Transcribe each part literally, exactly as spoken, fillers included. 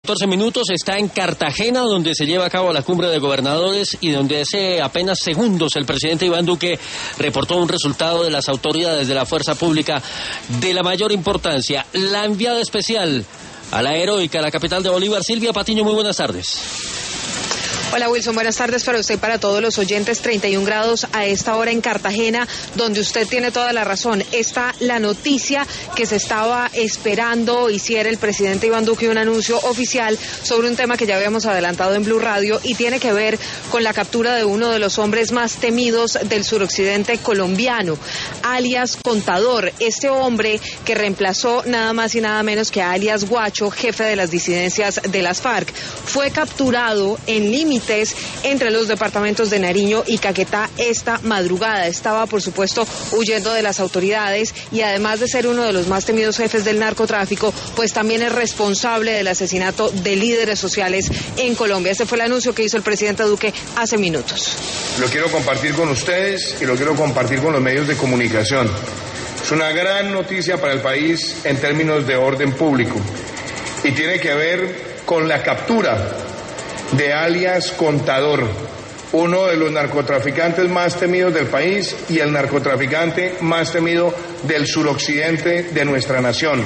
catorce minutos, está en Cartagena, donde se lleva a cabo la cumbre de gobernadores y donde hace apenas segundos el presidente Iván Duque reportó un resultado de las autoridades de la fuerza pública de la mayor importancia. La enviada especial a la heroica, la capital de Bolívar, Silvia Patiño, muy buenas tardes. Hola Wilson, buenas tardes para usted y para todos los oyentes. treinta y un grados a esta hora en Cartagena, donde usted tiene toda la razón. Está la noticia que se estaba esperando, hiciera el presidente Iván Duque un anuncio oficial sobre un tema que ya habíamos adelantado en Blue Radio y tiene que ver con la captura de uno de los hombres más temidos del suroccidente colombiano, alias Contador, este hombre que reemplazó nada más y nada menos que a alias Guacho, jefe de las disidencias de las FARC. Fue capturado en límite entre los departamentos de Nariño y Caquetá esta madrugada. Estaba, por supuesto, huyendo de las autoridades y además de ser uno de los más temidos jefes del narcotráfico, pues también es responsable del asesinato de líderes sociales en Colombia. Este fue el anuncio que hizo el presidente Duque hace minutos. Lo quiero compartir con ustedes y lo quiero compartir con los medios de comunicación. Es una gran noticia para el país en términos de orden público y tiene que ver con la captura de alias Contador, uno de los narcotraficantes más temidos del país y el narcotraficante más temido del suroccidente de nuestra nación.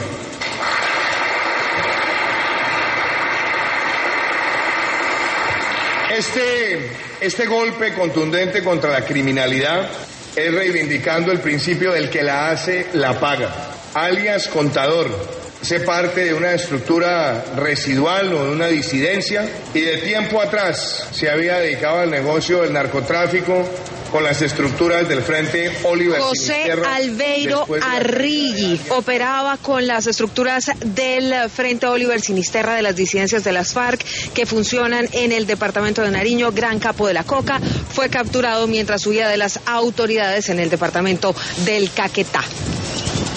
Este, este golpe contundente contra la criminalidad es reivindicando el principio del que la hace, la paga. Alias Contador hace parte de una estructura residual o de una disidencia y de tiempo atrás se había dedicado al negocio del narcotráfico con las estructuras del Frente Oliver José Albeiro Arrigui operaba con las estructuras del Frente Oliver Sinisterra de las disidencias de las FARC que funcionan en el departamento de Nariño. Gran capo de la coca, fue capturado mientras huía de las autoridades en el departamento del Caquetá.